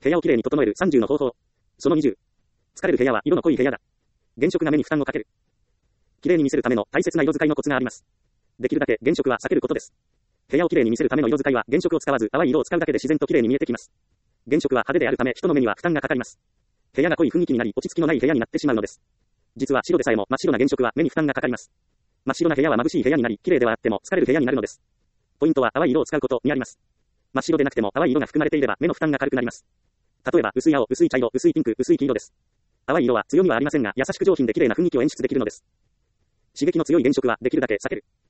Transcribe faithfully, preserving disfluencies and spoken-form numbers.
部屋をきれいに整えるさんじゅうの方法。そのにじゅう。疲れる部屋は色の濃い部屋だ。原色が目に負担をかける。きれいに見せるための大切な色使いのコツがあります。できるだけ原色は避けることです。部屋をきれいに見せるための色使いは原色を使わず淡い色を使うだけで自然ときれいに見えてきます。原色は派手であるため人の目には負担がかかります。部屋が濃い雰囲気になり落ち着きのない部屋になってしまうのです。実は白でさえも真っ白な原色は目に負担がかかります。真っ白な部屋は眩しい部屋になり綺麗ではあっても疲れる部屋になるのです。ポイントは淡い色を使うことにあります。真っ白でなくても淡い色が含まれていれば目の負担が軽くなります。例えば薄い青、薄い茶色、薄いピンク、薄い黄色です。淡い色は強みはありませんが優しく上品で綺麗な雰囲気を演出できるのです。刺激の強い原色はできるだけ避ける。